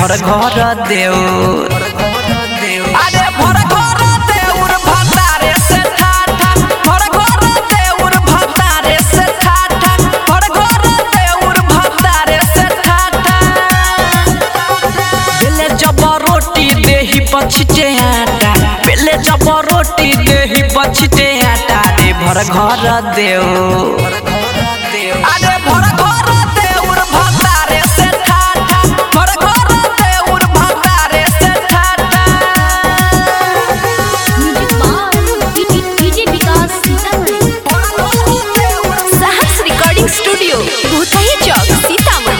भर घर देउर अरे भर घर देउर भतारे से ठाठा भर घर देउर भतारे से ठाठा भर घर देउर भतारे से ठाठा बेले जब रोटी देही पछिटे आटा बेले जब रोटी देही पछिटे आटा रे भर घर देउर अरे भर घर देउर भतारे से ठाठा भर घर देउर भतारे से ठाठा DJ Vikas Sitamarhi Sahas recording studio Bhutahi चौक सीतामढ़ी।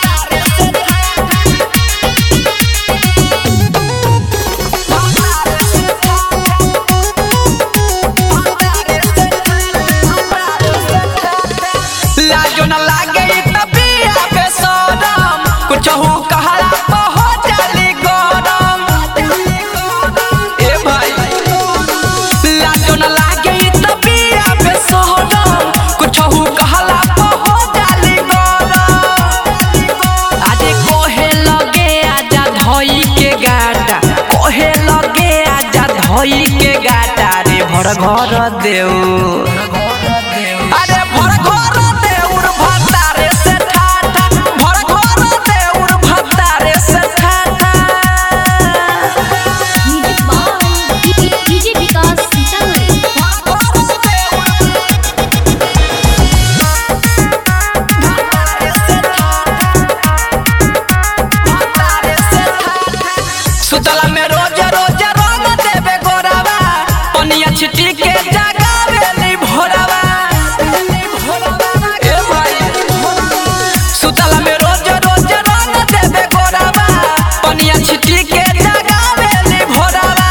लाजो न लागे तबिया बेसरम कुछहु कहला हो जाली गरम ए भाई लाजो न लागे तबिया बेसरम कुछहु कहला हो जाली गरम आजे कोहे लगे आजा धई के गाटा कोहे लगे आजा धई के गाटा रे भर घर देउ अरे भर घर देउर भतारे से ठाठा भर घर देउर भतारे से ठाठा डीजे विकास सीतामढ़ी सुतला में रोज रोज रंग देबे गोरावा पनिया छिटी के जगावेली भोरावा ए भाई सुतला में रोज रोज रंग देबे गोरावा पनिया छिटी के जगावेली भोरावा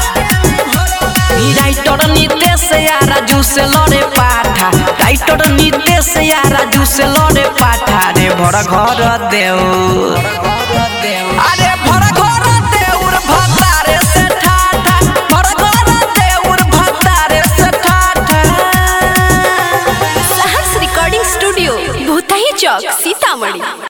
राइटर नीतेश या राजू से लड़े पाठा राइटर नीतेश या राजू से लड़े पाठा रे भर घर देउ अरे भर घर देउर भतारे से ठाठा भर घर देउर भतारे से ठाठा साहस रिकॉर्डिंग स्टूडियो भूतही चौक सीतामढ़ी।